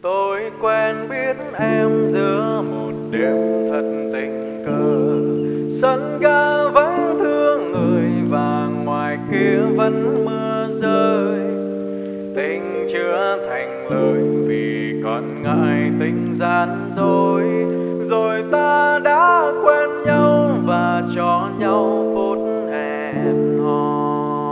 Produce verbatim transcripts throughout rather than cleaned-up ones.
Tôi quen biết em giữa một đêm thật tình cờ, sân ga vắng thương người và ngoài kia vẫn mưa rơi. Tình chưa thành lời vì còn ngại tình gian dối, rồi ta đã quen nhau và cho nhau phút hẹn hò.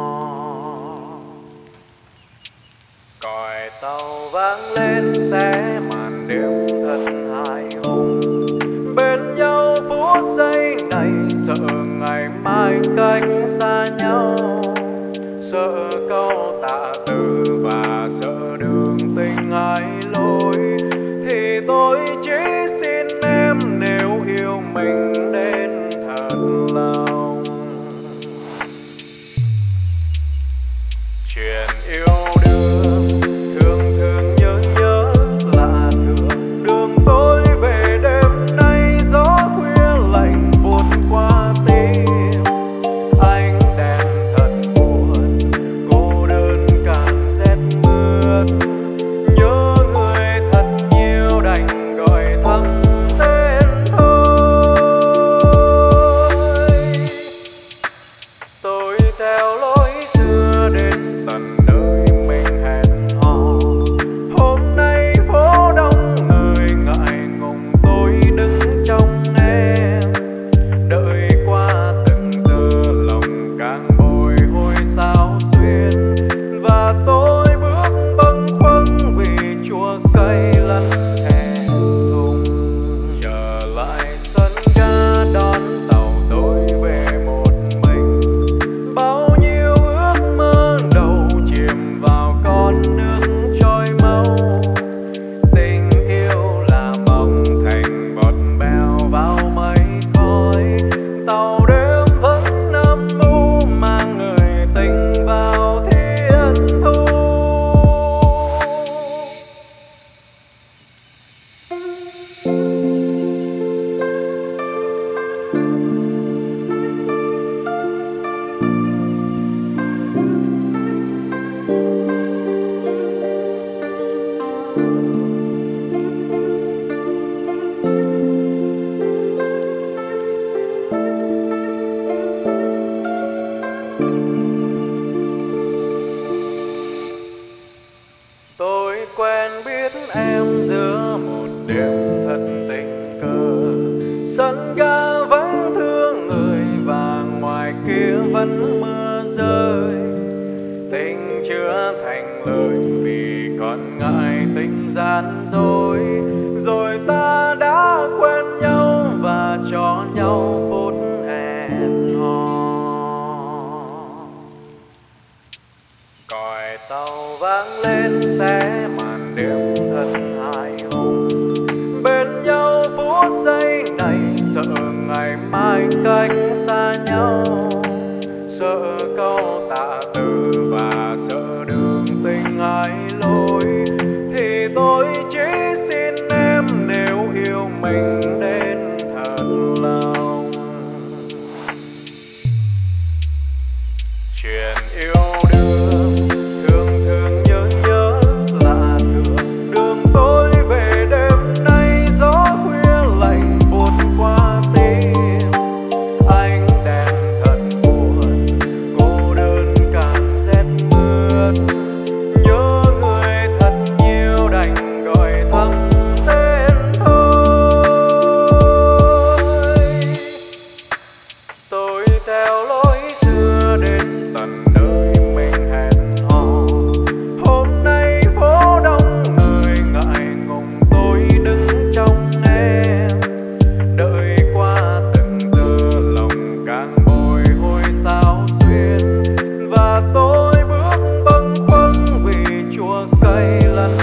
Còi tàu vang lên xé màn đêm thật hài hùng, bên nhau phút giây này sợ ngày mai cách xa nhau, sợ câu tạ từ và sợ đường tình ai lối. Thì tôi chỉ xin em nếu yêu mình đến thật lòng. Chuyện yêu đương thường thường nhớ nhớ lạ thường, đường tôi về đêm nay gió khuya lạnh buốt qua tim. Ánh đèn thật buồn, cô đơn càng rét mướt, nhớ người thật nhiều đành gọi thầm tên thôi. Tôi theo lối xưa đến tận nơi mình hẹn hò. Hôm nay phố đông người ngại ngùng tôi đứng trong em, đợi qua từng giờ lòng càng bồi hồi sao xuyên. Và tôi bước bâng khuâng vì chua cay lẫn thẹn thùng, trở lại sân ga đón tàu tôi về một mình. Bao nhiêu ước mơ đầu chìm vào con nước trôi mau, tình yêu là mộng thành bọt bèo vào mây khói. Tàu đêm vẫn âm u mang người tình vào thiên thu. Tôi quen biết em giữa một đêm thật tình cờ, sân ga vắng thương người và ngoài kia vẫn mưa rơi. Tình chưa thành lời vì còn ngại tình gian dối, rồi ta đã quen nhau và cho nhau phút hẹn hò. Còi tàu vang lên xé màn đêm thật hài hùng, bên nhau phút giây này sợ ngày mai cách xa nhau, sợ câu tạ từ và sợ đường tình ai lối. Thì tôi chỉ xin em nếu yêu mình đến thật lòng. Chuyện yêu đương thường thường nhớ nhớ lạ thường, đường tôi về đêm nay gió khuya lạnh buốt qua tim. Ánh đèn thật buồn, cô đơn càng rét mướt, nhớ người thật nhiều đành gọi thầm tên thôi. Tôi theo lối xưa đến tận nơi mình hẹn hò. Hôm nay phố đông người ngại ngùng tôi đứng trong em, đợi qua từng giờ lòng càng bồi hồi sao xuyên. Và tôi bước bâng khuâng vì chua cay lẫn